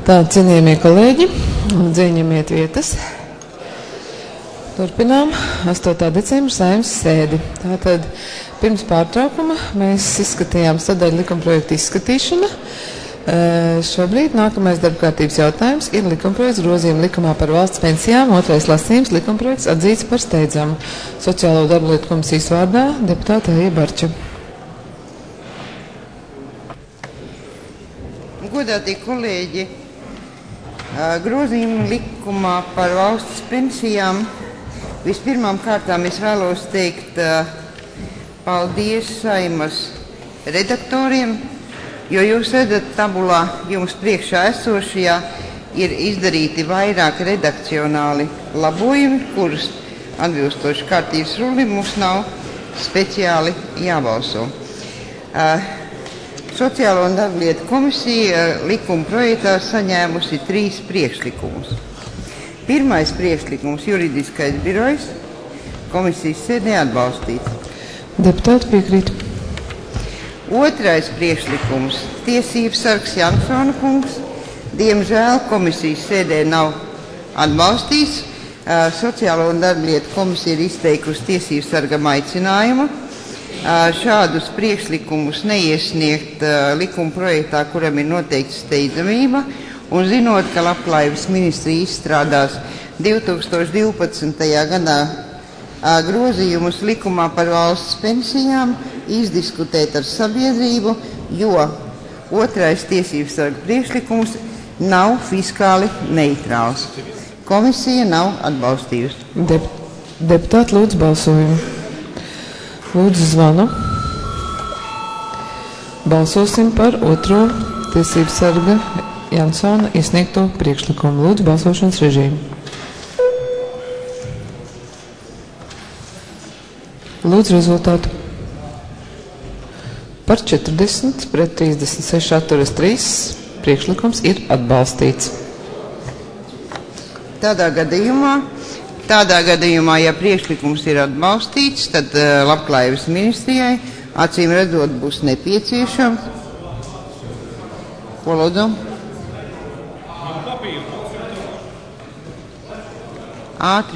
Tā, cienījamie kolēģi, ieņemiet vietas. Turpinām 8. decembra Saeimas sēdi. Tātad pirms pārtraukuma mēs izskatījām sadaļu likumprojektu izskatīšana. Šobrīd nākamais darbkārtības jautājums ir likumprojekts grozījuma likumā par valsts pensijām. Otrais lasījums likumprojekts atzīts par steidzamu. Sociālo darbu lietu komisijas vārdā deputāte Eija Barča. Godātie kolēģi, grozījuma likumā par valsts pensijām vispirmām kārtām es vēlos teikt paldies Saeimas redaktoriem, jo jūs redzat tabulā jums priekšā esošajā ir izdarīti vairāk redakcionāli labojumi, kurus atbilstoši kārtības rulim mums nav speciāli jābalso. Sociālo un darba lietu komisija likuma projektā saņēmusi 3 priekšlikumus. Pirmais priekšlikums - juridiskais birojs, komisijas sēdē atbalstīts. Deputāti piekrīt. Otrais priekšlikums - tiesības sargs Jansona kungs. Diemžēl komisijas sēdē nav atbalstīts. Sociālo un darba lietu komisija ir izteikusi tiesības sargam aicinājumu šādus priekšlikumus neiesniegt likuma projektā, kuram ir noteikta steidzamība, un zinot, ka Labklājības ministrija izstrādās 2012. gadā grozījumus likumā par valsts pensijām, izdiskutēt ar sabiedrību, jo otrais tiesības sarga priekšlikums nav fiskāli neitrāls. Komisija nav atbalstījusi. Deputāti lūdzu balsojumu. Lūdzu zvanu. Balsosim par otro tiesības sarga Jansona iesniegto priekšlikumu. Lūdzu balsošanas režīmu. Lūdzu rezultātu. Par 40 pret 36 atturas 3 priekšlikums ir atbalstīts. Tādā gadījumā, ja priekšlikums ir atbalstīts, tad Labklājības ministrijai acīm redzot būs nepieciešams. Ko lūdzu? Ātri.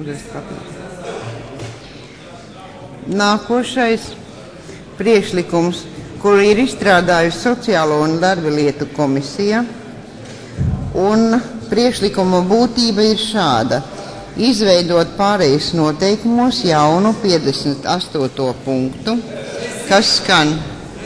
Nākošais priekšlikums, kuru ir izstrādājusi Sociālo un darba lietu komisija, un priekšlikuma būtība ir šāda: izveidot pārejas noteikumos jaunu 58. punktu, kas skan: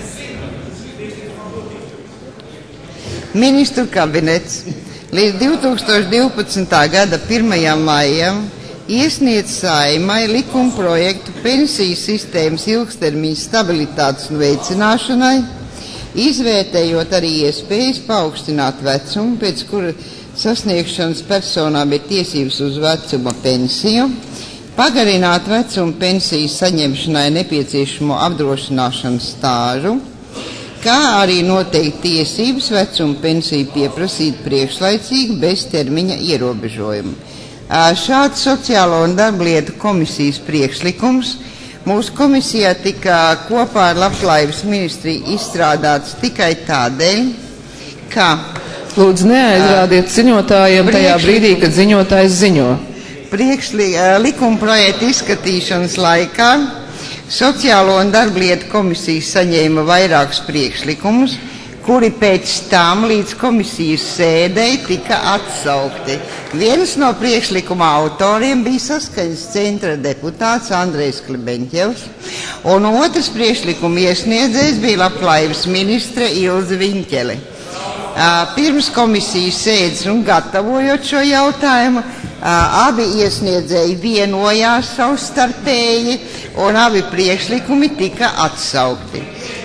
Ministru kabinets līdz 2012. gada 1. maijam iesniedz Saeimai likuma projektu pensiju sistēmas ilgstermiņa stabilitātes veicināšanai, izvērtējot arī iespējas paaugstināt vecumu, pēc kura sasniegšanas personām ir tiesības uz vecuma pensiju, pagarināt vecuma pensijas saņemšanai nepieciešamo apdrošināšanas stāžu, kā arī noteikt tiesības vecuma pensiju pieprasīt priekšlaicīgi bez termiņa ierobežojumu. Šāds Sociālo un darba lietu komisijas priekšlikums mūsu komisijā tika kopā ar Labklājības ministriju izstrādāts tikai tādēļ, ka lūdzu, neaizrādiet ziņotājiem tajā brīdī, kad ziņotājs ziņo. Likuma projekta izskatīšanas laikā Sociālo un darba lietu komisija saņēma vairākus priekšlikumus, kuri pēc tam līdz komisijas sēdei tika atsaukti. Viens no priekšlikuma autoriem bija Saskaņas centra deputāts Andrejs Klibeņķevs, un otrs priekšlikuma iesniedzējs bija Labklājības ministre Ilze Viņķele. Pirms komisijas sēdes un gatavojot šo jautājumu, abi iesniedzēji vienojās savstarpēji, un abi priekšlikumi tika atsaukti.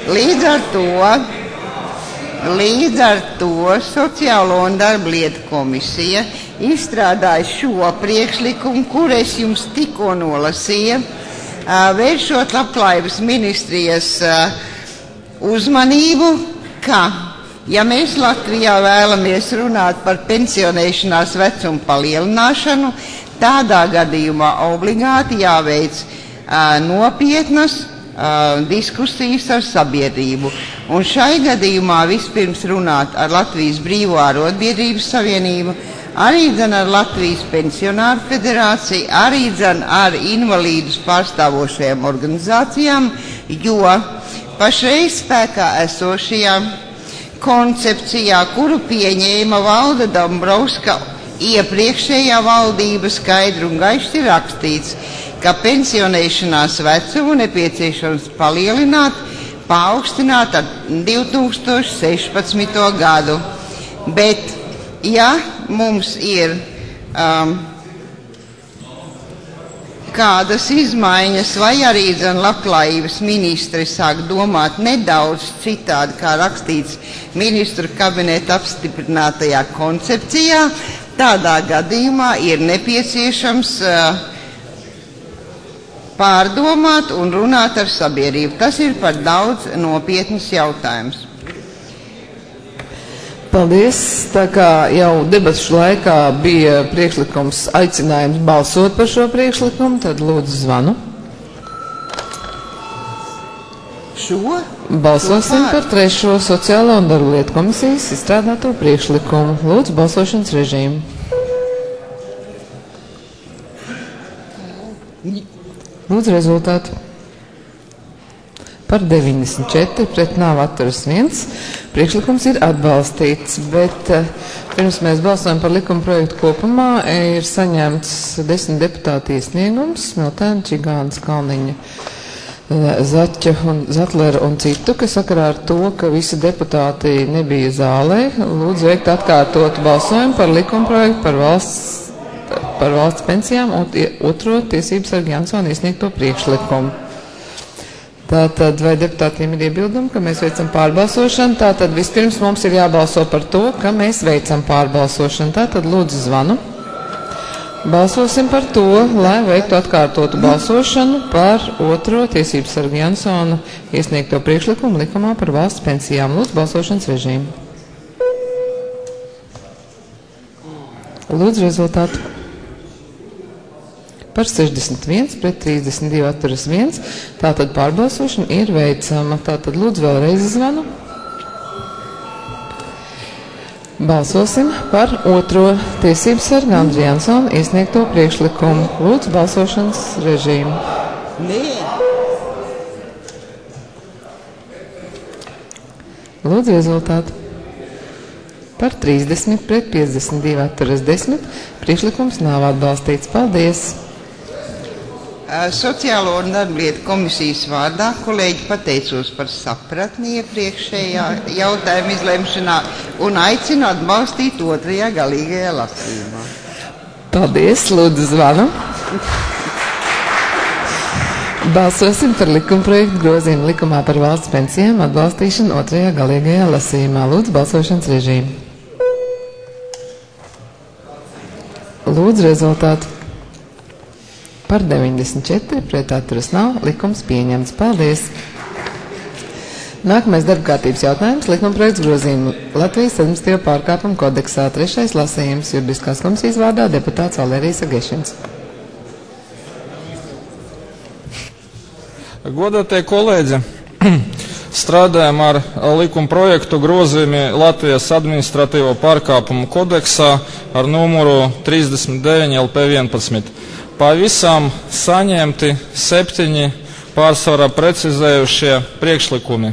Līdz ar to Sociālo un darba lietu komisija izstrādāja šo priekšlikumu, kur es jums tikko nolasīju, vēršot Labklājības ministrijas uzmanību, ka, ja mēs Latvijā vēlamies runāt par pensionēšanās vecumu palielināšanu, tādā gadījumā obligāti jāveic nopietnas diskusijas ar sabiedrību. Un šai gadījumā vispirms runāt ar Latvijas Brīvo arotbiedrības savienību, arī dzen ar Latvijas pensionāru federāciju, arī dzen ar invalīdus pārstāvošajām organizācijām, jo pašreiz spēkā esošajā koncepcijā, kuru pieņēma Valda Dombrovska iepriekšējā valdība, skaidri un gaiši ir rakstīts, ka pensionēšanās vecumu nepieciešams palielināt, paaugstināt ar 2016. gadu. Bet, ja mums ir kādas izmaiņas, vai arī labklājības ministri sāk domāt nedaudz citādi, kā rakstīts ministru kabineta apstiprinātajā koncepcijā, tādā gadījumā ir nepieciešams pārdomāt un runāt ar sabiedrību. Tas ir par daudz nopietnas jautājums. Paldies. Tā kā jau debašu laikā bija priekšlikums aicinājums balsot par šo priekšlikumu, tad lūdzu zvanu. Balsosim par 3. Sociālo un darblietu komisijas izstrādāto priekšlikumu. Lūdzu balsošanas režīmu. Lūdzu rezultātu. Par 94, pret nav atturas 1. Priekšlikums ir atbalstīts, bet pirms mēs balsojam par likuma projektu kopumā, ir saņemts 10 deputāti iesniegums, Smiltēna, Čigānas, Kalniņa, Zaķa un Zatlera un citu, kas sakarā ar to, ka visi deputāti nebija zālē, lūdzu veikt atkārtotu balsojumu par likuma projektu par valsts pensijām un otro tiesības sargu Jansona iesniegto priekšlikumu. Tātad, vai deputātiem ir iebildumi, ka mēs veicam pārbalsošanu? Tātad vispirms mums ir jābalso par to, ka mēs veicam pārbalsošanu. Tātad lūdzu zvanu. Balsosim par to, lai veiktu atkārtotu balsošanu par otro tiesības sargu Jansona iesniegto priekšlikumu likumā par valsts pensijām. Lūdzu balsošanas režīmu. Lūdzu rezultātu. Par 61, pret 32 atturas 1. Tātad pārbalsošana ir veicama. Tātad lūdzu vēlreiz zvanu. Balsosim par otro tiesības sargu Andriju Jansonu iesniegto priekšlikumu. Lūdzu balsošanas režīmu. Lūdzu rezultātu. Par 30, pret 52 atturas 10. Priekšlikums nav atbalstīts. Paldies! Sociālo un darblietu komisijas vārdā kolēģi pateicos par sapratni iepriekšējā jautājuma izlemšanā un aicinu atbalstīt otrajā galīgajā lasījumā. Paldies, lūdzu zvanu. Balsosim par likumprojektu grozījumu likumā par valsts pensijām atbalstīšanu otrajā galīgajā lasījumā. Lūdzu balsošanas režīmu. Lūdzu rezultātu. Par 94, pret atturas nav, likums pieņemts. Paldies! Nākamais darba kārtības jautājums, likumprojekts grozījumu Latvijas administratīvo pārkāpumu kodeksā, 3. lasījums, juridiskās komisijas vārdā deputāts Valērijas Agešins. Godātie kolēģi, strādājam ar likuma projektu grozījumi Latvijas administratīvo pārkāpumu kodeksā ar numuru 39 LP11. Pavisam saņemti 7 pārsvarā precizējušie priekšlikumi.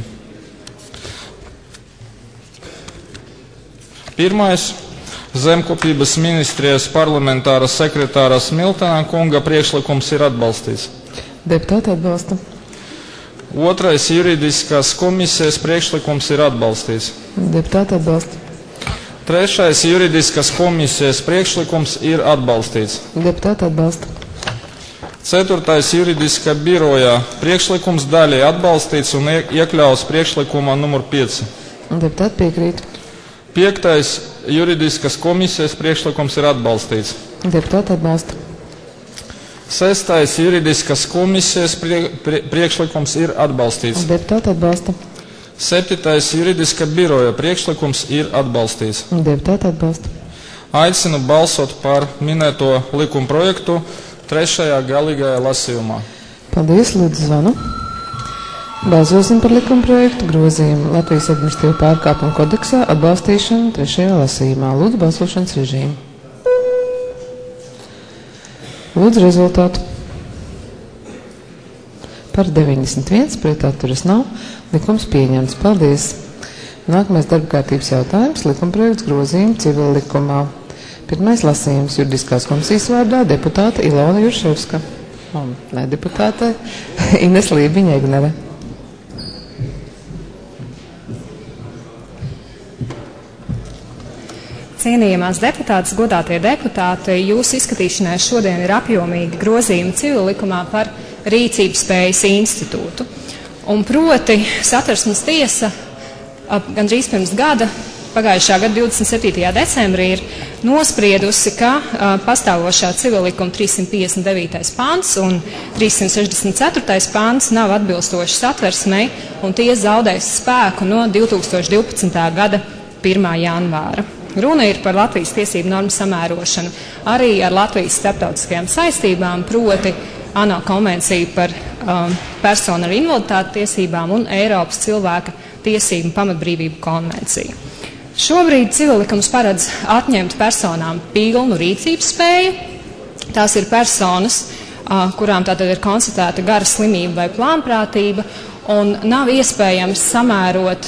Pirmais - Zemkopības ministrijas parlamentāra sekretāra Smiltēna kunga priekšlikums ir atbalstīts. Deputāti atbalsta. Otrais - juridiskās komisijas priekšlikums ir atbalstīts. Deputāti atbalsta. Trešais - juridiskas komisijas priekšlikums ir atbalstīts. Deputāti atbalsta. Ceturtais - juridiska biroja priekšlikums daļai atbalstīts un iekļauts priekšlikumā numur 5. Deputāti piekrīt. Piektais - juridiskas komisijas priekšlikums ir atbalstīts. Deputāti atbalsta. Sestais - juridiskas komisijas priekšlikums ir atbalstīts. Deputāti atbalsta. Septītais - juridiska biroja priekšlikums ir atbalstīts. Deputāti atbalsta. Aicinu balsot par minēto likuma projektu 3. galīgajā lasījumā. Paldies, lūdzu zvanu. Balsosim par likumprojektu grozījumu Latvijas administratīvo pārkāpumu kodeksā atbalstīšanu 3. lasījumā. Lūdzu balsošanas režīmu. Lūdzu rezultātu. Par 91, pret atturas nav. Likums pieņemts. Paldies. Nākamais darba kārtības jautājums. Likumprojekts grozījumu civil likumā. Pirmais lasījums juridiskās komisijas vārdā deputāte Ilona Jurševska. Ne deputāte Ines Lībiņa-Egnere. Cienījamās deputātes, godātie deputāti, jūsu izskatīšanai šodien ir apjomīgi grozījumi civil likumā par rīcības spējas institūtu. Un proti Satversmes tiesa gandrīz pirms gada, pagājušā gada 27. decembrī, ir nospriedusi, ka pastāvošā civil likuma 359. pants un 364. pants nav atbilstoši Satversmei, un tie zaudēs spēku no 2012. gada 1. janvāra. Runa ir par Latvijas tiesību normu samērošanu arī ar Latvijas starptautiskajām saistībām, proti ANO konvenciju par personu ar invaliditāti tiesībām un Eiropas cilvēka tiesību un pamatbrīvību konvenciju. Šobrīd civillikums paredz atņemt personām pilnu rīcības spēju. Tās ir personas, kurām tātad ir konstatēta gara slimība vai plānprātība, un nav iespējams samērot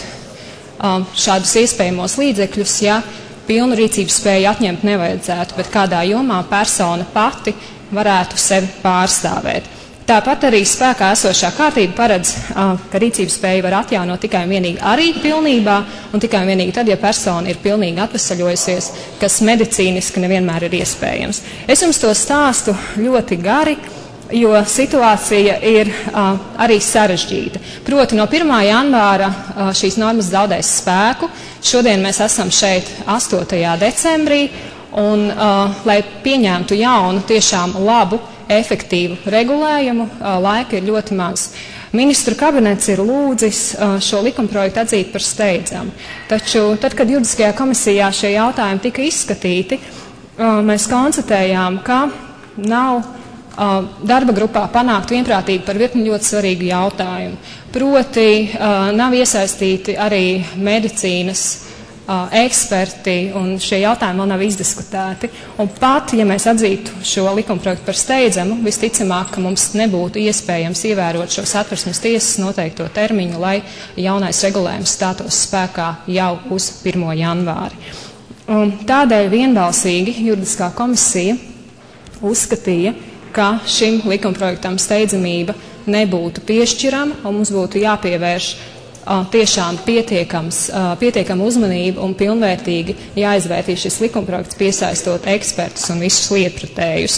šādus iespējamos līdzekļus, ja pilnu rīcības spēju atņemt nevajadzētu, bet kādā jomā persona pati varētu sevi pārstāvēt. Tāpat arī spēkā esošā kārtība paredz, ka rīcības spēju var atjaunot tikai un vienīgi arī pilnībā, un tikai un vienīgi tad, ja persona ir pilnīgi atvesaļojusies, kas medicīniski nevienmēr ir iespējams. Es jums to stāstu ļoti gari, jo situācija ir arī sarežģīta. Proti no 1. janvāra šīs normas zaudēs spēku. Šodien mēs esam šeit 8. decembrī, un lai pieņemtu jaunu, tiešām labu, efektīvu regulējumu, laika ir ļoti maz. Ministru kabinets ir lūdzis šo likumprojektu atzīt par steidzamu. Taču tad, kad juridiskajā komisijā šie jautājumi tika izskatīti, mēs konstatējām, ka nav darba grupā panākt vienprātīgi par virkni ļoti svarīgu jautājumu. Proti nav iesaistīti arī medicīnas eksperti, un šie jautājumi vēl nav izdiskutēti. Un pat, ja mēs atzītu šo likumprojektu par steidzamu, visticamāk, ka mums nebūtu iespējams ievērot šo Satversmes tiesas noteikto termiņu, lai jaunais regulējums stātos spēkā jau uz 1. janvāri. Tādēļ vienbalsīgi juridiskā komisija uzskatīja, ka šim likumprojektam steidzamība nebūtu piešķirama, un mums būtu jāpievērš tiešām pietiekama uzmanība un pilnvērtīgi jāizvērtī šis likumprojekts, piesaistot ekspertus un visus lietpratējus.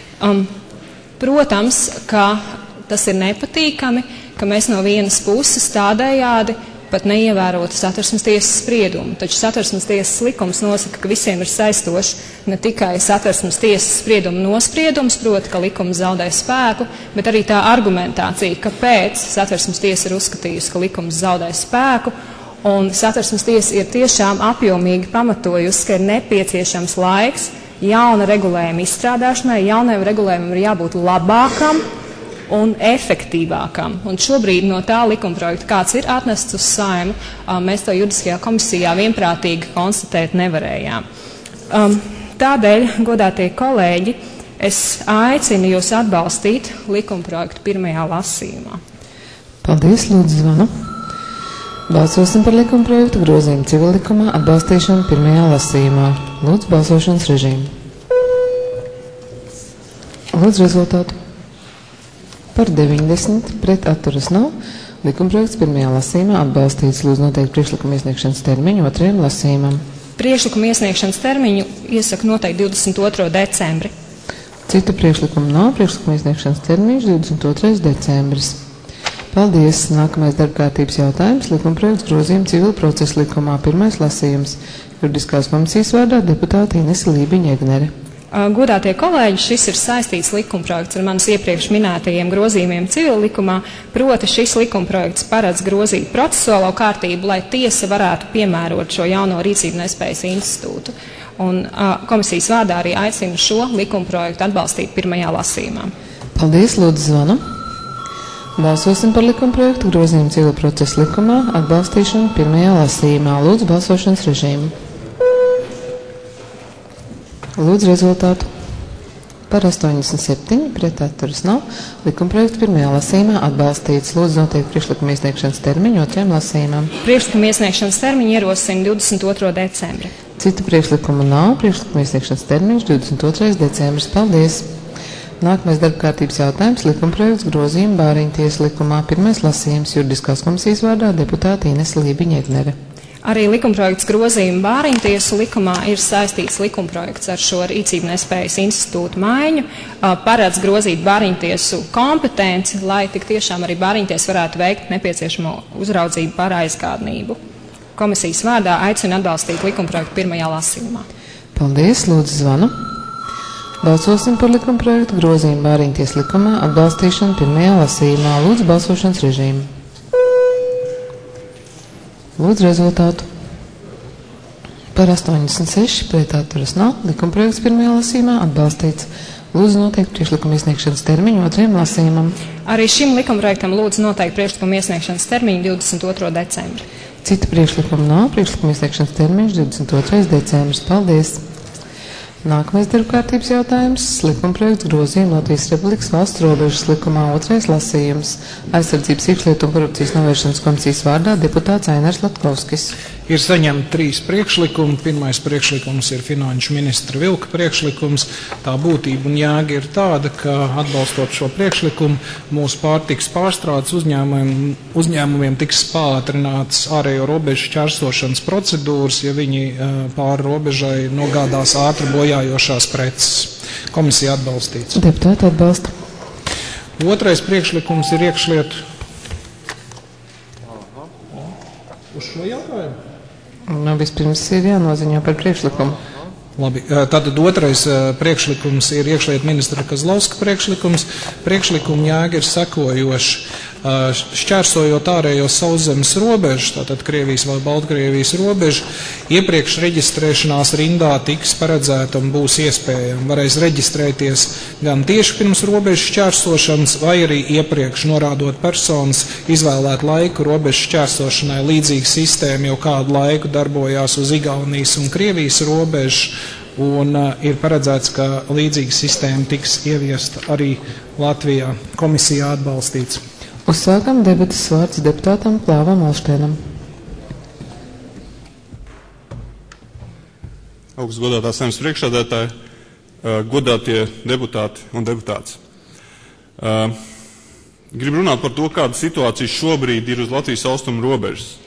Protams, ka tas ir nepatīkami, ka mēs no vienas puses tādējādi pat neievērotu Satversmes tiesas spriedumu. Taču Satversmes tiesas likums nosaka, ka visiem ir saistoši ne tikai Satversmes tiesas sprieduma nospriedums, proti, ka likums zaudē spēku, bet arī tā argumentācija, kāpēc Satversmes tiesa ir uzskatījusi, ka likums zaudē spēku, un Satversmes tiesa ir tiešām apjomīgi pamatojusi, ka ir nepieciešams laiks jauna regulējuma izstrādāšanai, jaunajam regulējumam ir jābūt labākam un efektīvākam. Un šobrīd no tā likumprojekta, kāds ir atnests uz Saeimu, mēs to juridiskajā komisijā vienprātīgi konstatēt nevarējām. Tādēļ, godātie kolēģi, es aicinu jūs atbalstīt likumprojektu 1. lasījumā. Paldies, lūdzu zvanu. Balsosim par likumprojektu grozījumu civillikumā atbalstīšanu 1. lasījumā. Lūdzu balsošanas režīmu. Lūdzu rezultātu. Par 90, pret atturas nav. Likumprojekts 1. lasījumā atbalstīts. Lūdzu noteikt priekšlikuma iesniegšanas termiņu 2. lasījumam. Priekšlikuma iesniegšanas termiņu iesaka noteikti 22. decembri. Citu priekšlikumu nav. Priekšlikuma iesniegšanas termiņš 22. decembris. Paldies. Nākamais darbkārtības jautājums. Likumprojekts grozījumu civil procesa likumā. 1. lasījums. Juridiskās komisijas vārdā deputāte Ines Lībiņa-Egnere. Godātie kolēģi, šis ir saistīts likumprojekts ar manas iepriekš minētajiem grozījumiem civil likumā, proti šis likumprojekts paredz grozīt procesuālo kārtību, lai tiesa varētu piemērot šo jauno rīcību nespējas institūtu. Un komisijas vārdā arī aicinu šo likumprojektu atbalstīt 1. lasījumā. Paldies, lūdzu zvanu. Balsosim par likumprojektu grozījumu civil procesa likumā atbalstīšanu pirmajā lasījumā. Lūdzu balsošanas režīmu. Lūdzu rezultātu. Par 87, pret atturas nav. Likumprojekts pirmajā lasījumā atbalstīts. Lūdzu noteikt priekšlikuma iesniegšanas termiņu otrajam lasījumam. Priekšlikuma iesniegšanas termiņu ierosina 22. decembri. Citu priekšlikumu nav. Priekšlikuma iesniegšanas termiņš 22. decembris. Paldies! Nākamais darbkārtības jautājums - likumprojekts grozījuma Bāriņtiesu likumā. Pirmais lasījums juridiskās komisijas vārdā deputāte Inese Lībiņa-Egnere. Arī likumprojekts grozījuma Bāriņtiesu likumā ir saistīts likumprojekts ar šo rīcību nespējas institūtu maiņu, paredz grozīt Bāriņtiesu kompetenci, lai tik tiešām arī Bāriņties varētu veikt nepieciešamo uzraudzību par aizgādnību. Komisijas vārdā aicinu atbalstīt likumprojektu pirmajā lasījumā. Paldies, lūdzu zvanu. Balsosim par likumprojektu grozījumu Bāriņtiesu likumā atbalstīšanu pirmajā lasījumā. Lūdzu balsošanas režīmu. Lūdzu rezultātu. Par 86, pret atturas nav. Likumprojekts pirmajā lasījumā atbalstīts. Lūdzu noteikt priekšlikuma iesniegšanas termiņu otrajam lasījumam. Arī šim likumprojektam lūdzu noteikt priekšlikuma iesniegšanas termiņu 22. decembri. Cita priekšlikuma nav. Priekšlikuma iesniegšanas termiņš 22. decembris. Paldies! Nākamais darbkārtības jautājums - likumprojekts grozījuma Latvijas Republikas valsts robežas likumā otrais lasījums. Aizsardzības iekšlietu un korupcijas novēršanas komisijas vārdā deputāts Ainars Latkovskis. Ir saņemti 3 priekšlikumi. Pirmais priekšlikums ir finanšu ministra Vilka priekšlikums. Tā būtība un jēga ir tāda, ka atbalstot šo priekšlikumu mūsu pārtikas pārstrādes uzņēmumiem tiks pātrināts ārējo robežu šķērsošanas procedūras, ja viņi pāri robežai nogādās ātri bojājošās preces. Komisija atbalstīts. Deputāti atbalsta. Otrais priekšlikums ir iekšlietu. Uz šo jautājumu? Vispirms ir jānoziņo par priekšlikumu. Labi, tātad otrais priekšlikums ir iekšlietu ministra Kazlauska priekšlikums. Priekšlikuma jēga ir sekojoša. Šķērsojot ārējo sauszemes robežu, tātad Krievijas vai Baltkrievijas robežu, iepriekš reģistrēšanās rindā tiks paredzēta un būs iespējama. Varēs reģistrēties gan tieši pirms robežu šķērsošanas, vai arī iepriekš norādot personas izvēlēt laiku robežu šķērsošanai. Līdzīga sistēma jau kādu laiku darbojās uz Igaunijas un Krievijas robežu, un ir paredzēts, ka līdzīga sistēma tiks ieviesta arī Latvijā. Komisijā atbalstīts. Uzsākam debatas, vārds deputātam Klāvam Alštēnam. Augsts godātā Saeimas priekšsēdētāji, godātie deputāti un deputātes. Gribu runāt par to, kāda situācija šobrīd ir uz Latvijas austrumu robežas.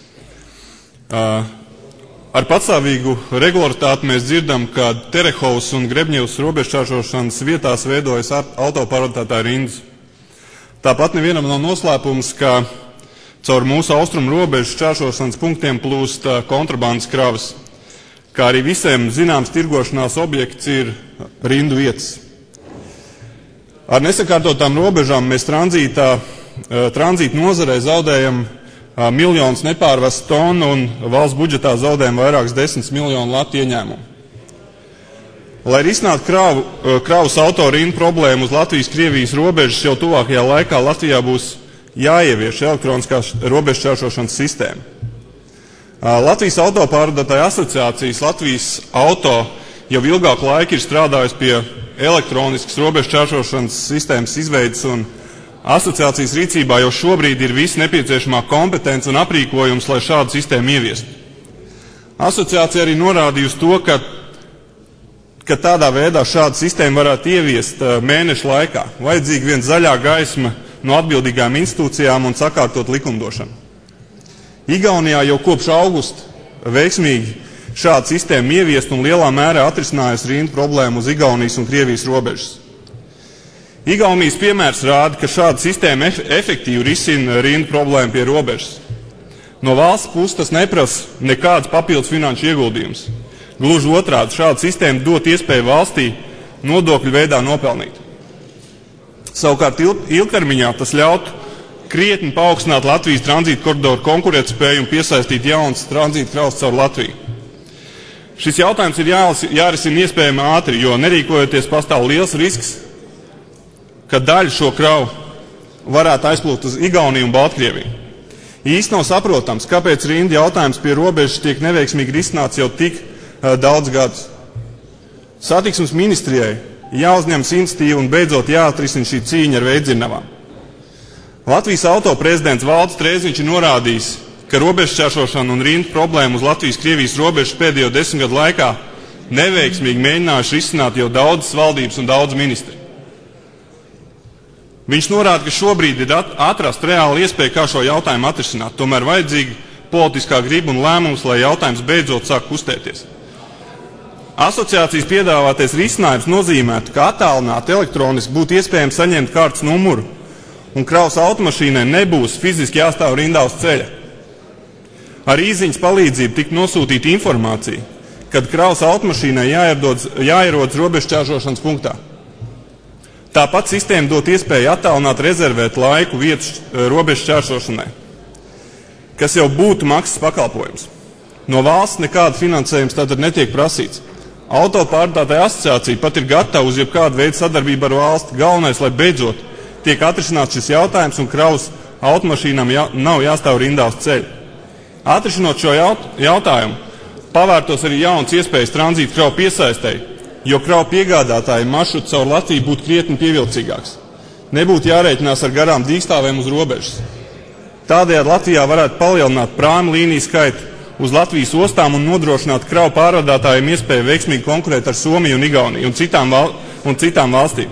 Ar patstāvīgu regularitāti mēs dzirdam, ka Terehovas un Grebņevas robežšķērsošanas vietās veidojas autopārvadātāju rindas. Tāpat nevienam nav noslēpums, ka caur mūsu austrumu robežu šķērsošanas punktiem plūst kontrabandas kravas, kā arī visiem zināms tirgošanās objekts ir rindu vietas. Ar nesakārtotām robežām mēs tranzīta nozarē zaudējam miljonus nepārvestu tonu un valsts budžetā zaudējam vairākas 10 miljonu latu ieņēmumu. Lai risinātu kravas autorindu problēmu uz Latvijas-Krievijas robežas, jau tuvākajā laikā Latvijā būs jāievieš elektroniskās robežu šķērsošanas sistēma. Latvijas autopārvadātāju asociācijas Latvijas auto jau ilgāku laiku ir strādājusi pie elektroniskas robežu šķērsošanas sistēmas izveidas, un asociācijas rīcībā jau šobrīd ir visa nepieciešamā kompetence un aprīkojums, lai šādu sistēmu ieviestu. Asociācija arī norādījusi to, ka tādā veidā šādu sistēmu varētu ieviest mēnešu laikā. Vajadzīga vien zaļā gaisma no atbildīgām institūcijām un sakārtot likumdošanu. Igaunijā jau kopš augusta veiksmīgi šādu sistēmu ieviest un lielā mērā atrisinājusi rindu problēmu uz Igaunijas un Krievijas robežas. Igaunijas piemērs rāda, ka šāda sistēma efektīvi risina rindu problēmu pie robežas. No valsts puses tas neprasa nekāds papildus finanšu ieguldījums. Gluži otrādi, šāda sistēma dot iespēju valstī nodokļu veidā nopelnīt. Savukārt ilgtermiņā tas ļautu krietni paaugstināt Latvijas tranzīta koridoru konkurētspēju un piesaistīt jaunas tranzīta kravas caur Latviju. Šis jautājums ir jārisina iespējami ātri, jo nerīkojoties pastāv liels risks, ka daļa šo kravu varētu aizplūkt uz Igauniju un Baltkrieviju. Īsti nav saprotams, kāpēc rinda jautājums pie robežas tiek neveiksmīgi risināts jau tik daudz gadus. Satiksmes ministrijai jāuzņemas iniciatīva un beidzot jāatrisina šī cīņa ar veidzirnavām. Latvijas auto prezidents Valdis Trēziņš ir norādījis, ka robežšķēršošana un rindu problēmu uz Latvijas-Krievijas robežas pēdējo 10 gadu laikā neveiksmīgi mēģinājuši risināt jau daudzas valdības un daudz ministri. Viņš norāda, ka šobrīd ir atrast reāli iespēja, kā šo jautājumu atrisināt. Tomēr vajadzīga politiskā griba un lēmums, lai jautājums beidzot sāk kustēties. Asociācijas piedāvātais risinājums nozīmētu, ka attālināti elektroniski būtu iespējams saņemt kartes numuru, un kravas automašīnai nebūs fiziski jāstāv rindā uz ceļa. Ar īziņas palīdzību tik nosūtīta informācija, kad kravas automašīnai jāierodas robežšķēršošanas punktā. Tāpat sistēma dot iespēju attālināt rezervēt laiku vietu robežu šķērsošanai, kas jau būtu maksas pakalpojums. No valsts nekāda finansējums tātad netiek prasīts. Autopārdātāja asociācija pat ir gatava uz jebkādu veidu sadarbību ar valsti. Galvenais, lai beidzot tiek atrisināts šis jautājums un kravas automašīnām nav jāstāv rindā uz ceļa. Atrisinot šo jautājumu, pavērtos arī jauns iespējas tranzīta kravu piesaistēji, jo kravu piegādātāji maršruts caur Latviju būtu krietni pievilcīgāks. Nebūtu jārēķinās ar garām dīkstāvēm uz robežas. Tādējādi Latvijā varētu palielināt prāmu līniju skaitu uz Latvijas ostām un nodrošināt kravu pārvadātājiem iespēju veiksmīgi konkurēt ar Somiju un Igauniju un citām valstīm.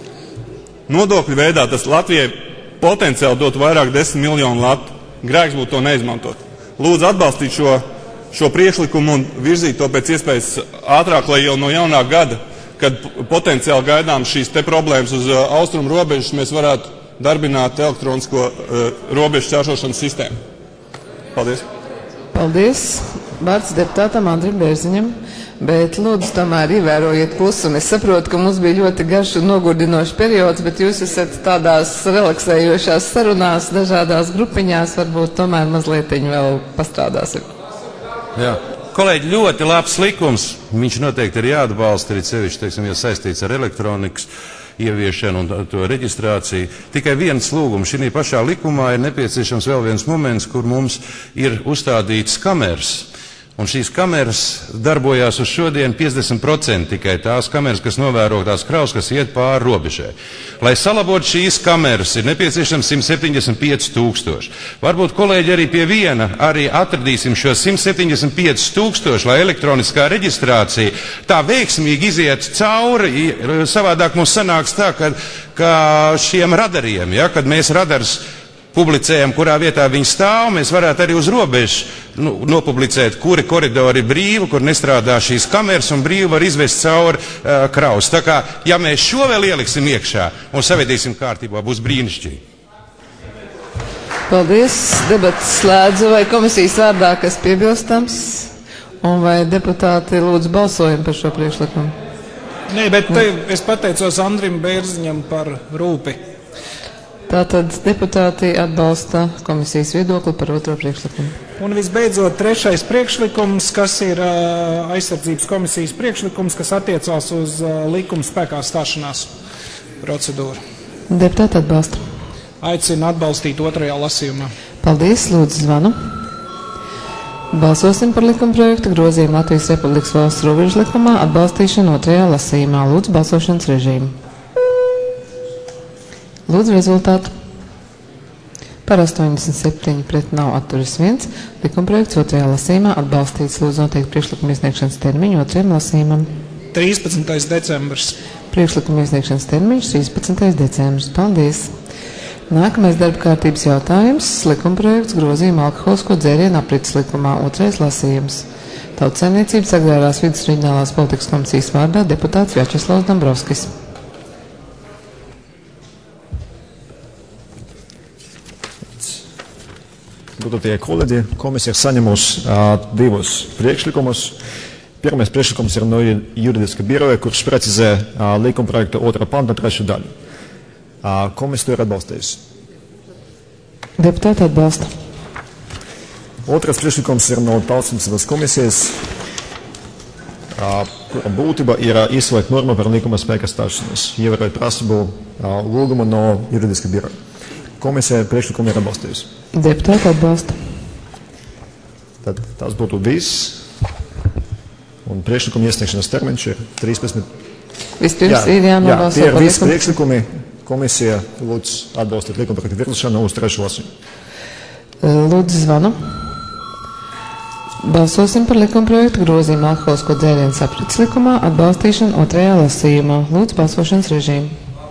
Nodokļu veidā tas Latvijai potenciāli dot vairāk 10 miljonu latu. Grēks būtu to neizmantot. Lūdzu atbalstīt šo priekšlikumu un virzīt to pēc iespējas ātrāk, lai jau no jaunā gada, kad potenciāli gaidām šīs te problēmas uz austrumu robežas, mēs varētu darbināt elektronisko robežu šķērsošanas sistēmu. Paldies. Paldies. Vārds deputātam Andrim Bērziņam, bet lūdzu tomēr ievērojiet klusu. Un es saprotu, ka mums bija ļoti garš un nogurdinošs periods, bet jūs esat tādās relaksējošās sarunās, dažādās grupiņās, varbūt tomēr mazlietiņi vēl pastrādāsiet. Jā. Kolēģi, ļoti labs likums. Viņš noteikti ir jāatbalsta, arī sevišķi, teiksim, ja saistīts ar elektronikas ieviešanu un to reģistrāciju. Tikai viens lūgums. Šī pašā likumā ir nepieciešams vēl viens moments, kur mums ir uzstādīts kameras. Un šīs kameras darbojās uz šodien 50% tikai tās kameras, kas novēro tās kravas, kas iet pāri robežai. Lai salabotu šīs kameras, ir nepieciešams 175 000. Varbūt kolēģi arī pie viena arī atradīsim šo 175 000, lai elektroniskā reģistrācija tā veiksmīgi iziet cauri. Savādāk mums sanāks tā, ka šiem radariem, ja, kad mēs radars publicējam, kurā vietā viņi stāv, mēs varētu arī uz robežu nopublicēt, kuri koridori ir brīvi, kur nestrādā šīs kameras un brīvi var izvest cauri kravas. Tā kā, ja mēs šo vēl ieliksim iekšā un savedīsim kārtībā, būs brīnišķīgi. Paldies. Debats slēdzu. Vai komisijas vārdā kas piebilstams? Un vai deputāti lūdzu balsojumu par šo priekšlikumu? Nē, bet es pateicos Andrim Bērziņam par rūpi. Tātad deputāti atbalsta komisijas viedokli par otro priekšlikumu. Un visbeidzot, trešais priekšlikums, kas ir aizsardzības komisijas priekšlikums, kas attiecās uz likuma spēkā stāšanās procedūru. Deputāti atbalsta. Aicinu atbalstīt otrajā lasījumā. Paldies, lūdzu zvanu. Balsosim par likuma projektu grozījumu Latvijas Republikas valsts robežu likumā atbalstīšanu otrajā lasījumā. Lūdzu balsošanas režīmu. Lūdzu rezultātu. Par 87 pret nav atturas 1. Likumprojekts otrajā lasījumā atbalstīts. Lūdzu noteikti priekšlikuma iesniegšanas termiņu otrajam lasījumam. 13. decembris. Priekšlikuma iesniegšanas termiņš 13. decembris. Paldies. Nākamais darba kārtības jautājums. Likumprojekts grozījuma alkoholisko dzērienu aprits likumā otrais lasījums. Tautsaimniecības agrārās vidas reģionālās politikas komisijas vārdā deputāts Vjačeslavs Dombrovskis. Godātie kolēģi, komisija ir saņemusi divus priekšlikumus. Pirmais priekšlikums ir no juridiska biroja, kurš precizē likumprojekta 2. panta 3. daļu. Komisija to ir atbalstījusi. Deputāti atbalsta. Otrais priekšlikums ir no Tautsaimniecības komisijas, kura būtība ir izslēgt normu par likuma spēka stāšanos, ievērot prasību lūgumu no juridiska biroja. Komisija priekšlikumu ir atbalstījusi. Deputāti atbalsta. Tad tas būtu viss. Un priekšlikuma iesniegšanas termiņš ir 13. Vispirms ir jānobalso tie ir par visi likumu. priekšlikumi. Komisija lūdz atbalstīt likumprojektu virzīšanu uz trešo lasījumu. Lūdzu zvanu. Balsosim par likumprojektu grozījumu alkoholisko dzērienu aprits likumā atbalstīšanu otrajā lasījumā. Lūdzu balsošanas režīmu.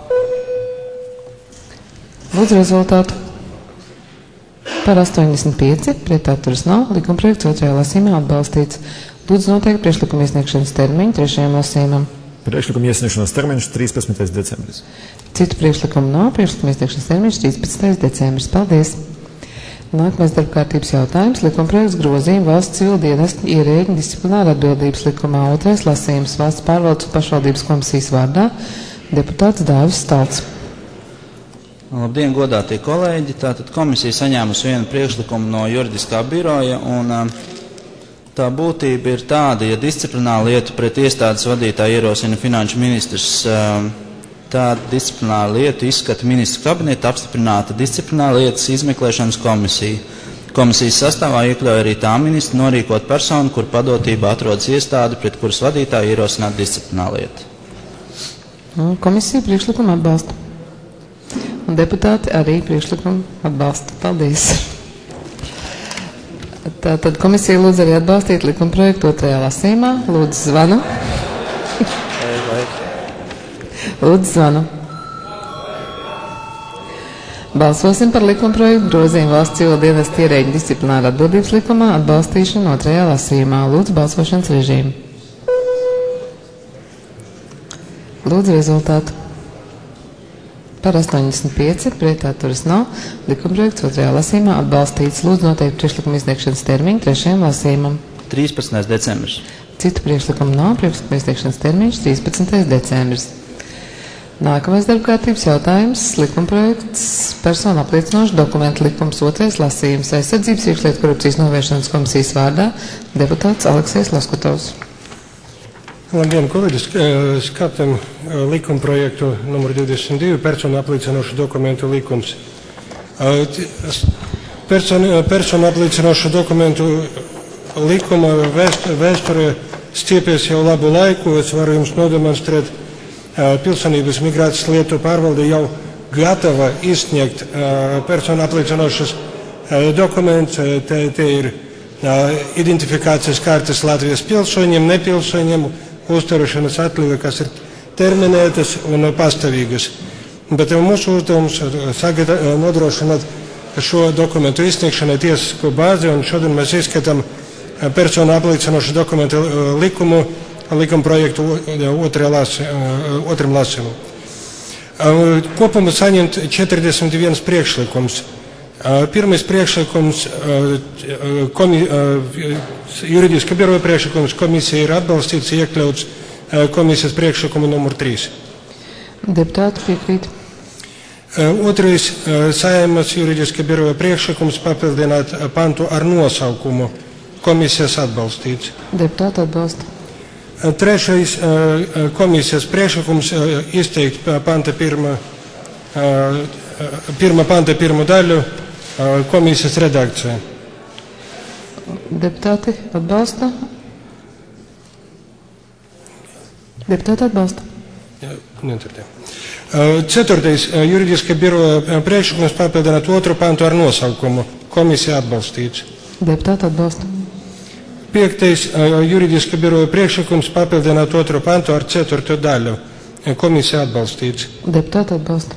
Lūdzu rezultātu. Par 85, pret atturas nav, likumprojekts otrajā lasījumā atbalstīts. Lūdzu noteikt priekšlikuma iesniegšanas termiņu trešajam lasījumam. Priekšlikuma iesniegšanas termiņš 13. decembris. Citu priekšlikumu nav, priekšlikuma iesniegšanas termiņš 13. decembris. Paldies! Nākamais darbkārtības jautājums - likumprojekts grozījuma valsts civil dienesta ierēģņu disciplināra atbildības likumā. Otrais lasījums valsts pārvaldes un pašvaldības komisijas vārdā deputāts Dāvis Stalts. Labdien, godātie kolēģi! Tātad komisija saņēmusi vienu priekšlikumu no juridiskā biroja, un tā būtība ir tāda, ja disciplināru lietu pret iestādes vadītāju ierosina finanšu ministrs, tāda disciplināru lietu izskata ministru kabineta apstiprināta disciplināru lietas izmeklēšanas komisija. Komisijas sastāvā iekļauj arī tā ministra norīkot personu, kur padotībā atrodas iestāde, pret kuras vadītāju ierosināt disciplināru lietu. Komisija priekšlikumu atbalsta. Un deputāti arī priekšlikumu atbalsta. Paldies! Tātad komisija lūdz arī atbalstīt likumprojektu otrajā lasījumā. Lūdzu zvanu. Lūdzu zvanu. Balsosim par likumprojektu grozījumu valsts civil dienesta ierēģņu disciplināra atbildības likumā atbalstīšanu otrajā lasījumā. Lūdzu balsošanas režīmu. Lūdzu rezultātu. Par 85, pret atturas nav, likumprojekts otrajā lasījumā atbalstīts. Lūdzu noteikt priekšlikuma izsniegšanas termiņu trešajam lasījumam. 13. decembris. Citu priekšlikumu nav, priekšlikuma izsniegšanas termiņš 13. decembris. Nākamais darbkārtības jautājums - likumprojekts personu apliecinošu dokumentu likums otrais lasījums aizsardzības iekšlietu korupcijas novēršanas komisijas vārdā deputāts Aleksejs Laskutovs. Labdien, kolēģi! Skatām likumprojektu numur 22 personu apliecinošu dokumentu likums. Personu apliecinošu dokumentu likuma vēsture stiepies jau labu laiku. Es varu jums nodemonstrēt, Pilsonības migrācijas lietu pārvalde jau gatava izsniegt personu apliecinošas dokumentus. Te ir identifikācijas kartes Latvijas pilsoņiem, nepilsoņiem, uzturēšanas atļauja, kas ir terminētas un pastāvīgas. Bet mūsu uzdevums nodrošināt šo dokumentu izsniegšanai tiesisko bāzi, un šodien mēs izskatām personu apliecinošu dokumentu likumu, likumprojektu otram lasījumam. Kopumā saņemt 41 priekšlikums. Pirmais priekšlikums, juridiska biroja priekšlikums, komisija ir atbalstīts, iekļauts komisijas priekšlikumu numur 3. Deputāti piekrīt. Otrais, Saeimas juridiska biroja priekšlikums papildināt pantu ar nosaukumu, komisijas atbalstīts. Deputāti atbalsta. Trešais, komisijas priekšlikums izteikt pirmā panta pirmo daļu komisijas redakcijā. Deputāti atbalsta. Deputāti atbalsta. Ceturtais, juridiska biroja priekšlikums papildināt otru pantu ar nosaukumu, komisija atbalstīts. Deputāti atbalsta. Piektais, juridiska biroja priekšlikums papildināt otru pantu ar ceturto daļu, komisija atbalstīts. Deputāti atbalsta.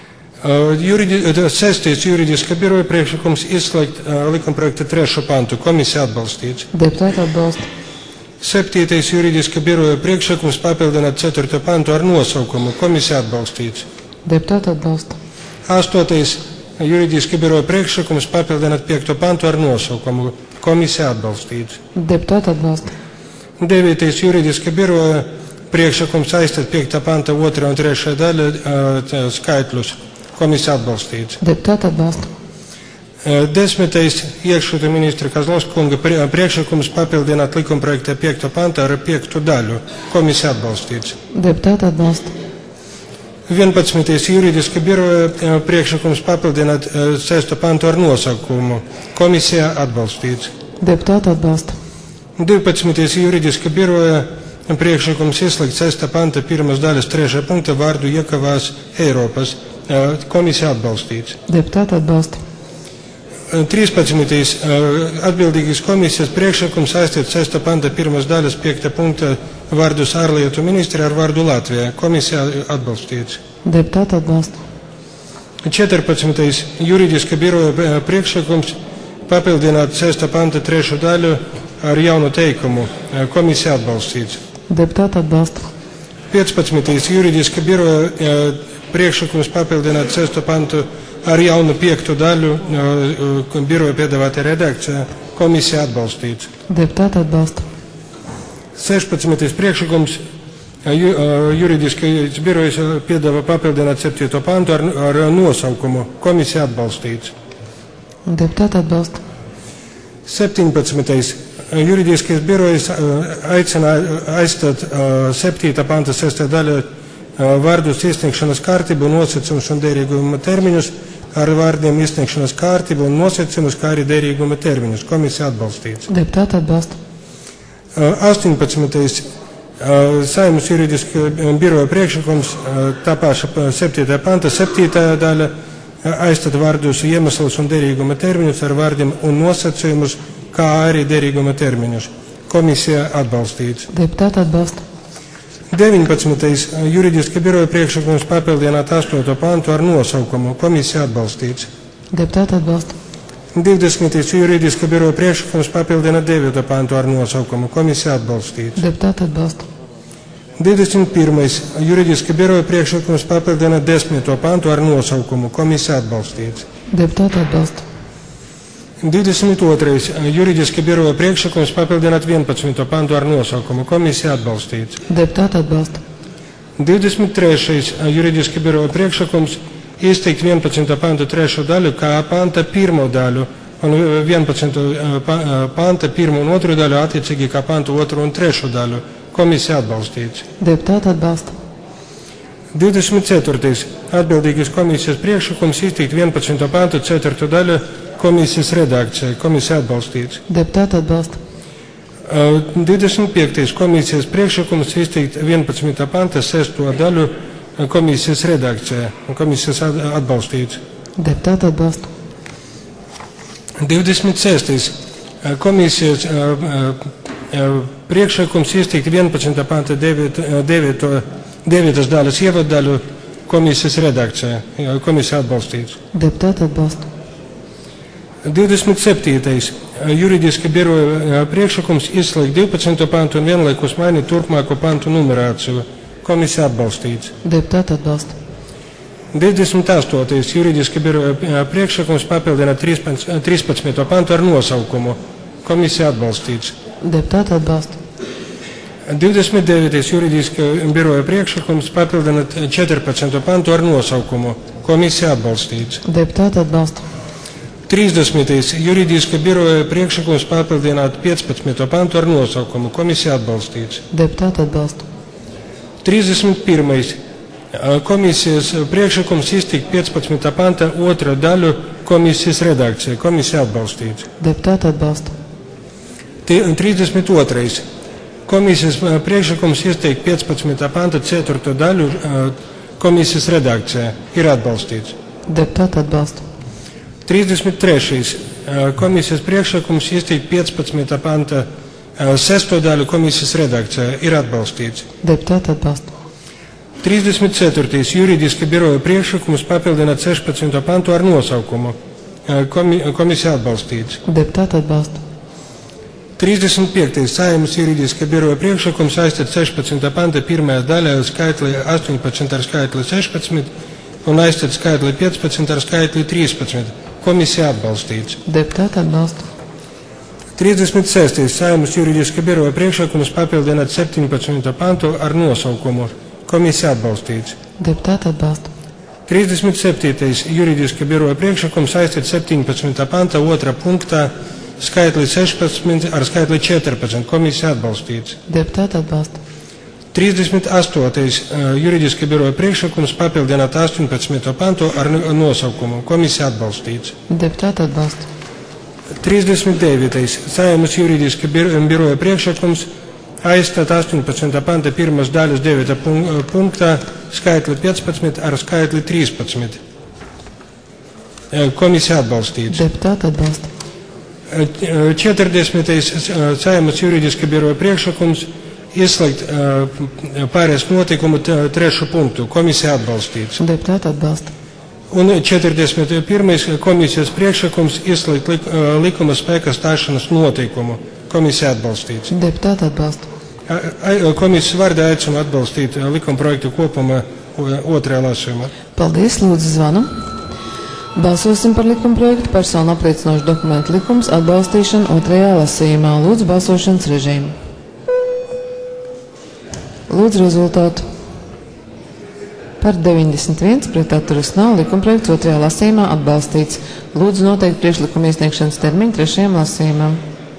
Sestais, juridiska biroja priekšlikums izslēgt likumprojekta trešo pantu, komisija atbalstīts. Deputāti atbalsta. Septītais, juridiska biroja priekšlikums papildināt ceturto pantu ar nosaukumu, komisija atbalstīts. Deputāti atbalsta. Astotais, juridiska biroja priekšlikums papildināt piekto pantu ar nosaukumu, komisija atbalstīts. Deputāti atbalsta. Devītais, juridiska biroja priekšlikums aizstāt 5. panta 2. un 3. daļa skaitļus, komisija atbalstīts. Deputāti atbalsta. 10. iekšlietu ministra Kazlovskunga priekšlikums papildināt likumprojekta 5. panta ar 5. daļu, komisija atbalstīts. Deputāti atbalsta. 11. juridiska biroja priekšlikums papildināt 6. pantu ar nosaukumu. Komisijā atbalstīts. Deputāti atbalsta. 12. juridiska biroja priekšlikums ieslēgt 6. panta 1. daļas 3. punkta vārdu iekavās Eiropas. Komisija atbalstīts. Deputāti atbalsta. 13. atbildīgās komisijas priekšlikums aizstāt 6. panta 1. daļas 5. punkta vārdus ārlietu ministri ar vārdu Latvijā. Komisija atbalstīts. Deputāti atbalsta. 14. juridiska biroja priekšlikums papildināt 6. panta 3. daļu ar jaunu teikumu. Komisija atbalstīts. Deputāti atbalsta. 15. juridiska biroja priekšlikums papildināt 6. pantu ar jaunu 5. daļu biroja piedāvāta redakcija. Komisija atbalstīts. Deputāti atbalsta. 16. priekšlikums juridiskais birojas piedāvā papildināt 7. pantu ar nosaukumu. Komisija atbalstīts. Deputāti atbalsta. 17. juridiskais birojas aicina aizstāt 7. panta 6. daļa vārdus iesniegšanas kārtību, nosacījumus un derīguma termiņus ar vārdiem iesniegšanas kārtību un nosacījumus, kā arī derīguma termiņus. Komisija atbalstīts. Deputāti atbalsta. 18. Saeimas juridiska biroja priekšlikums tā paša 7. panta 7. daļa aizstāt vārdus iemeslus un derīguma termiņus ar vārdiem un nosacījumus, kā arī derīguma termiņus. Komisija atbalstīts. Deputāti atbalsta. 19. juridiska biroja priekšlikums papildināt 8. pantu ar nosaukumu. Komisija atbalstīts. Deputāti atbalsta. 20. juridiska biroja priekšlikums papildināt 9. pantu ar nosaukumu. Komisija atbalstīts. Deputāti atbalsta. 21. juridiska biroja priekšlikums papildināt 10. pantu ar nosaukumu. Komisija atbalstīts. Deputāti atbalsta. 22. juridiska biroja priekšlikums papildināt 11. pantu ar nosaukumu. Komisija atbalstīts. Deputāti atbalsta. 23. juridiska biroja priekšlikums izteikt 11. pantu 3. daļu kā panta 1. daļu un 11. panta 1. un 2. daļu attiecīgi kā pantu 2. un 3. daļu. Komisija atbalstīts. Deputāti atbalsta. 24. atbildīgās komisijas priekšlikums izteikt 11. pantu 4. daļu komisijas redakcija. Komisija atbalstīts. Deputāti atbalsta. 25. komisijas priekšlikums izteikt 11. panta 6. daļu komisijas redakcija. Komisijas atbalstīts. Deputāti atbalsta. 26. komisijas priekšlikums izteikt 11. panta 9. daļas ievaddaļu komisijas redakcija. Komisija atbalstīts. Deputāti atbalsta. 27. juridiska biroja priekšlikums izslēgt 12. pantu un vienlaikus mainīt turpmāko pantu numerāciju. Komisija atbalstīts. Deputāti atbalsta. 28. juridiska biroja priekšlikums papildināt 13. pantu ar nosaukumu. Komisija atbalstīts. Deputāti atbalsta. 29. juridiska biroja priekšlikums papildināt 14. pantu ar nosaukumu. Komisija atbalstīts. Deputāti atbalsta. 30. juridiska biroja priekšlikums papildināt 15. pantu ar nosaukumu. Komisija atbalstīts. Deputāti atbalsta. 31. komisijas priekšlikums izteikt 15. panta 2. daļu komisijas redakcija. Komisija atbalstīts. Deputāti atbalsta. 32. komisijas priekšlikums izteikt 15. panta 4. daļu komisijas redakcija. Ir atbalstīts. Deputāti atbalsta. 33. komisijas priekšlikums izteikt 15. panta 6. daļu komisijas redakcijā. Ir atbalstīts. Deputāti atbalsta. 34. juridiska biroja priekšlikums papildināt 16. pantu ar nosaukumu. Komisija atbalstīts. Deputāti atbalsta. 35. Saeimas juridiska biroja priekšlikums aizstāt 16. panta 1. daļā skaitli 18 ar skaitli 16 un aizstāt skaitli 15 ar skaitli 13. Komisija atbalstīts. Deputāti atbalsta. 36. Saeimas juridiska biroja priekšlikums papildināt 17. pantu ar nosaukumu. Komisija atbalstīts. Deputāti atbalsta. 37. juridiska biroja priekšlikums aizstāt 17. panta 2. punktā skaitli 16 ar skaitli 14. Komisija atbalstīts. Deputāti atbalsta. 38. Juridiskā biroja priekšlikums papildināt 18. pantu ar nosaukumu. Komisija atbalstīts. Deputāti atbalsta. 39. Saeimas juridiskā biroja priekšlikums aizstāt 18. panta pirmas daļas 9. punktā skaitli 15 ar skaitli 13. Komisija atbalstīts. Deputāti atbalsta. 40. Saeimas juridiskā biroja priekšlikums izslēgt pārējais notikumu 3. punktu. Komisija atbalstīts. Deputāti atbalsta. Un 41. komisijas priekšlikums izslēgt likuma spēkā stāšanas notikumu. Komisija atbalstīts. Deputāti atbalsta. Komisijas vārdā aicinu atbalstīt likuma projektu kopumā otrajā lasījumā. Paldies, lūdzu zvanu. Balsosim par likuma projektu personu apliecinošu dokumentu likums atbalstīšanu otrajā lasījumā. Lūdzu balsošanas režīmu. Lūdzu rezultātu. Par 91 pret atturas nav, likuma projekts otrajā lasījumā atbalstīts. Lūdzu noteikt priekšlikuma iesniegšanas termiņu trešajam lasījumam.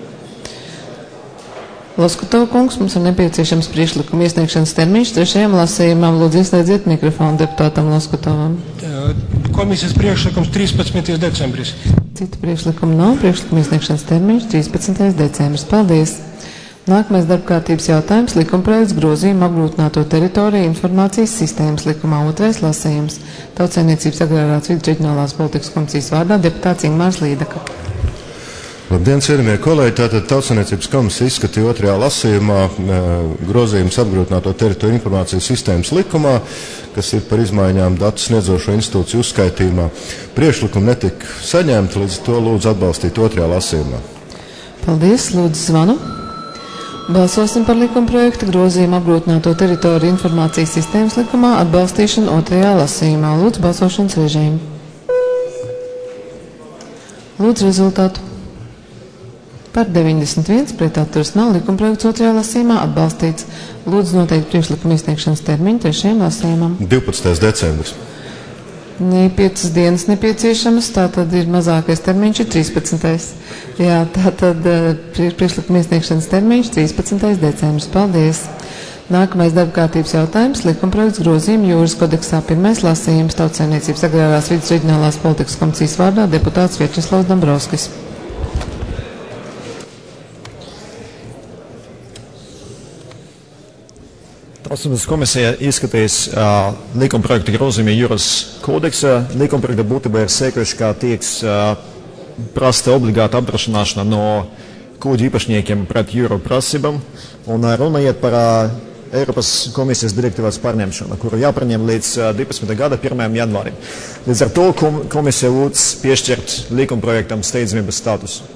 Loskutova kungs, mums ir nepieciešams priekšlikuma iesniegšanas termiņš trešajam lasījumam. Lūdzu ieslēdziet mikrofonu deputātam Loskutovam. Komisijas priekšlikums 13. decembris. Citu priekšlikumu nav, priekšlikuma iesniegšanas termiņš 13. decembris. Paldies! Nākamais darbkārtības jautājums - likumprojekts grozījuma apgrūtināto teritoriju informācijas sistēmas likumā otrais lasījums. Tautsaimniecības agrārās vidas reģionālās politikas komisijas vārdā deputāts Ingmārs Līdaka. Labdien, cienījamie kolēģi! Tātad Tautsaimniecības komisija izskatīja otrajā lasījumā grozījums apgrūtināto teritoriju informācijas sistēmas likumā, kas ir par izmaiņām datu sniedzošo institūciju uzskaitījumā. Priekšlikumi netika saņemti, līdz to lūdzu atbalstīt otrajā lasījumā. Paldies, lūdzu zvanu. Balsosim par likuma projektu grozījumu apgrūtināto teritoriju informācijas sistēmas likumā atbalstīšanu otrajā lasījumā. Lūdzu balsošanas režīmu. Lūdzu rezultātu. Par 91 pret atturas nav, likuma projekts otrajā lasījumā atbalstīts. Lūdzu noteikt priekšlikuma iesniegšanas termiņu trešajam lasījumam. 12. decembris. 5 dienas nepieciešamas, tātad ir mazākais termiņš ir 13. Jā, tātad priekšlikuma iesniegšanas termiņš 13. decembris. Paldies! Nākamais darbkārtības jautājums - likumprojekts grozījuma jūras kodeksā pirmais lasījums Tautsaimniecības agrārās vidas reģionālās politikas komisijas vārdā deputāts Viečeslavs Dombrovskis. Tautsaimniecības komisija izskatīs likumprojektu grozījumu jūras kodeksā. Likumprojekta būtībā ir sekojuši, kā tieks prasta obligāta apdrošināšana no kuģu īpašniekiem pret jūru prasībām. Un runa iet par Eiropas komisijas direktīvas pārņemšanu, kuru jāpaņem līdz 12. gada 1. janvārim. Līdz ar to komisija lūdz piešķirt likumprojektam steidzamības statusu.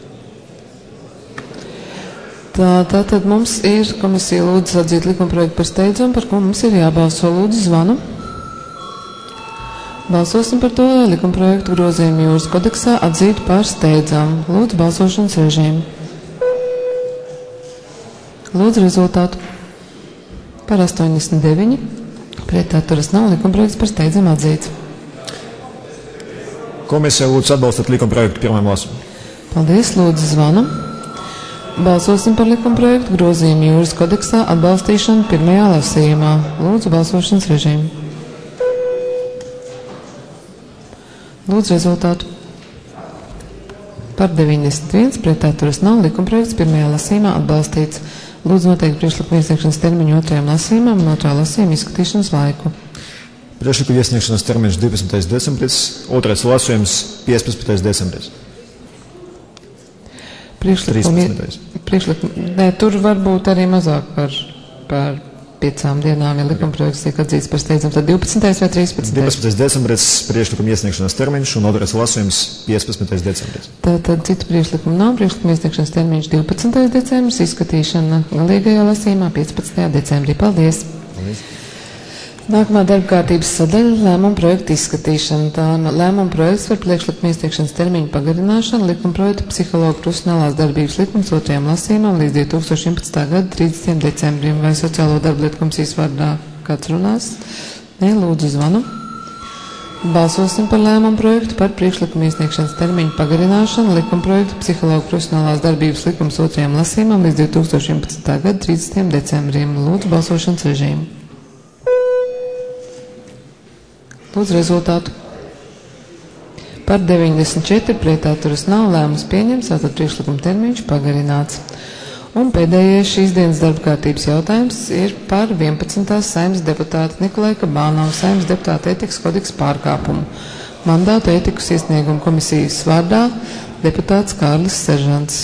Tātad mums ir komisija lūdzu atzīt likumprojektu par steidzumu, par ko mums ir jābalso. Lūdzu zvanu. Balsosim par to, lai likumprojektu grozījumu jūras kodeksā atzītu par steidzumu. Lūdzu balsošanas režīmu. Lūdzu rezultātu. Par 89. Pret atturas nav, likumprojekts par steidzumu atzīts. Komisija lūdzu atbalstīt likumprojektu pirmajam lasījumam. Paldies, lūdzu zvanu. Balsosim par likumprojektu grozījumu jūras kodeksā atbalstīšanu pirmajā lasījumā. Lūdzu balsošanas režīmu. Lūdzu rezultātu. Par 91 pret atturas nav, likumprojekts pirmajā lasījumā atbalstīts. Lūdzu noteikt priekšlikuma iesniegšanas termiņu otrajam lasījumam un otrā lasījuma izskatīšanas laiku. Priekšlikuma iesniegšanas termiņš 12. decembris, otrais lasījums 15. decembris. Tur var būt arī mazāk par 5 dienām, ja likumprojekts tiek atzīts par steidzumu, tad 12. vai 13. 12. decembris priekšlikuma iesniegšanas termiņš un otrais lasījums 15. decembris. Tātad citu priekšlikumu nav, priekšlikuma iesniegšanas termiņš 12. decembris, izskatīšana galīgajā lasījumā 15. decembrī. Paldies! Paldies. Nākamā darbkārtības sadaļa - lēmuma projekta izskatīšana. Tā lēmuma projekts par priekšlikuma iesniegšanas termiņu pagarināšanu likumprojekta psihologu profesionālās darbības likums otrajam lasījumam līdz 2011. gada 30. decembrim. Vai sociālo darbu lietu komisijas vārdā kāds runās? Nē, lūdzu zvanu. Balsosim par lēmumu projektu par priekšlikumu iesniegšanas termiņu pagarināšanu likumprojektu psihologu profesionālās darbības likums 2. lasījumam līdz 2011. gada 30. decembrim. Lūdzu balsošanas režīmu. Lūdzu rezultātu. Par 94 pret atturas nav, lēmums pieņemts, tātad priekšlikuma termiņš pagarināts. Un pēdējais šīs dienas darba kārtības jautājums ir par 11. Saeimas deputāta Nikolai Kabānovu Saeimas deputāta ētikas kodeksa pārkāpumu. Mandātu ētikas iesniegumu komisijas vārdā deputāts Kārlis Seržants.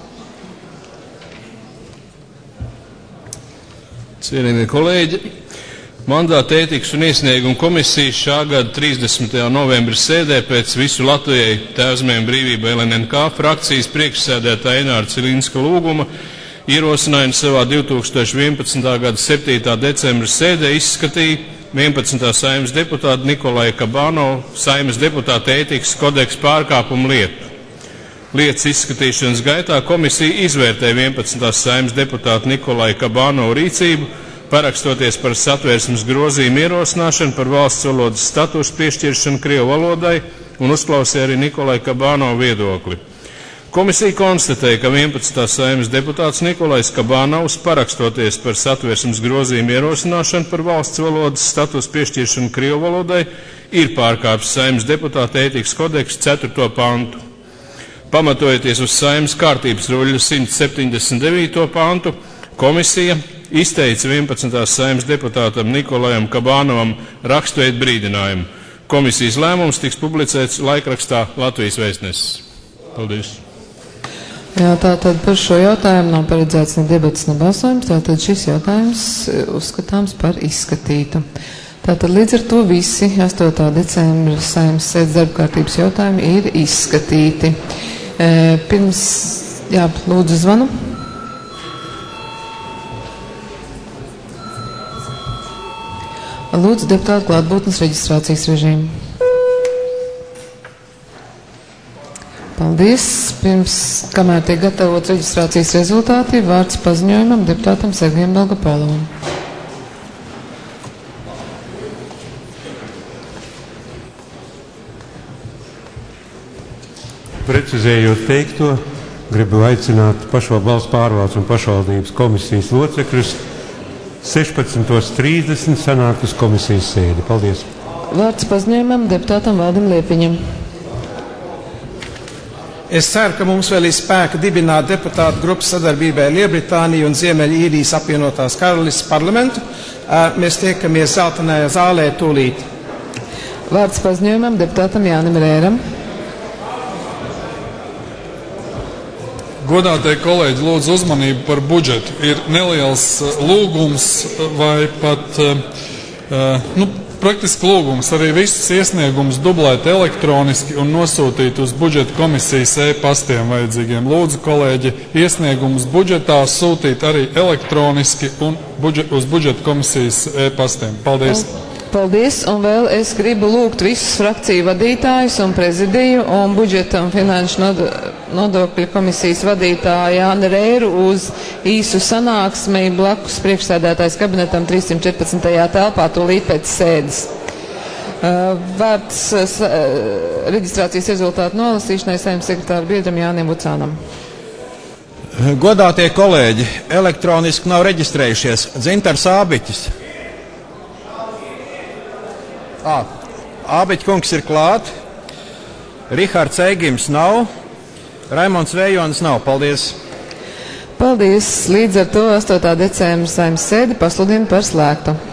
Cienījamie kolēģi, mandātu ētikas un iesniegumu komisijas šā gada 30. novembra sēdē pēc visu Latvijai Tēvzemēm brīvība LNNK frakcijas priekšsēdētāja Enāra Cilinska lūguma ierosinājumu savā 2011. gada 7. decembra sēdē izskatīja 11. Saeimas deputāta Nikolai Kabānovu Saeimas deputāta ētikas kodeksa pārkāpumu lietu. Lietas izskatīšanas gaitā komisija izvērtēja 11. Saeimas deputāta Nikolai Kabānovu rīcību, parakstoties par satversmes grozījumu ierosināšanu par valsts valodas statusu piešķiršanu Krievu valodai un uzklausīja arī Nikolai Kabānovu viedokli. Komisija konstatēja, ka 11. Saeimas deputāts Nikolais Kabānovs, parakstoties par satversmes grozījumu ierosināšanu par valsts valodas status piešķiršanu Krievu valodai, ir pārkāpis Saeimas deputāta ētikas kodeksa 4. pantu. Pamatojoties uz Saeimas kārtības ruļļa 179. pantu, komisija izteica 11. Saeimas deputātam Nikolajam Kabānovam rakstveidu brīdinājumu. Komisijas lēmums tiks publicēts laikrakstā Latvijas Vēstnesis. Paldies! Jā, tātad par šo jautājumu nav paredzēts ne debats, ne balsojums, tātad šis jautājums uzskatāms par izskatītu. Tātad līdz ar to visi 8. decembra Saeimas sēdes darba kārtības jautājumi ir izskatīti. Pirms, jā, lūdzu zvanu. Lūdzu deputātu klātbūtnes reģistrācijas režīmu. Paldies. Pirms, kamēr tiek gatavots reģistrācijas rezultāti, vārds paziņojumam deputātam Sergejam Dolgopolovam. Precizējot teikto, gribu aicināt pašvaldības pārvaldes un pašvaldības komisijas locekļus 16:30 sanākt uz komisijas sēdi. Paldies. Vārds paziņojumam deputātam Valdim Liepiņam. Es ceru, ka mums vēl ir spēka dibināt deputātu grupas sadarbībai Lielbritāniju un Ziemeļīrijas apvienotās karalistes parlamentu. Mēs tiekamies Zeltenajā zālē tūlīt. Vārds paziņojumam deputātam Jānim Rēram. Godātie kolēģi, lūdzu uzmanību par budžetu. Ir neliels lūgums vai pat praktiski lūgums arī visus iesniegumus dublēt elektroniski un nosūtīt uz budžeta komisijas e-pastiem vajadzīgiem. Lūdzu, kolēģi, iesniegumus budžetā sūtīt arī elektroniski un uz budžeta komisijas e-pastiem. Paldies! Paldies, un vēl es gribu lūgt visus frakciju vadītājus un prezidiju un budžeta un finanšu nodokļu komisijas vadītāju Jāni Rēru uz īsu sanāksmi blakus priekšsēdētājs kabinetam 314. telpā tūlīt pēc sēdes. Vārds reģistrācijas rezultātu nolasīšanai Saeimas sekretāra biedram Jānim Vucānam. Godātie kolēģi, elektroniski nav reģistrējušies. Dzintars Ābiķis. Ābiķa kungs ir klāt. Rihards Eigims nav. Raimons Vējonis nav. Paldies. Paldies. Līdz ar to 8. decembra Saeimas sēdi pasludina par slēgtu.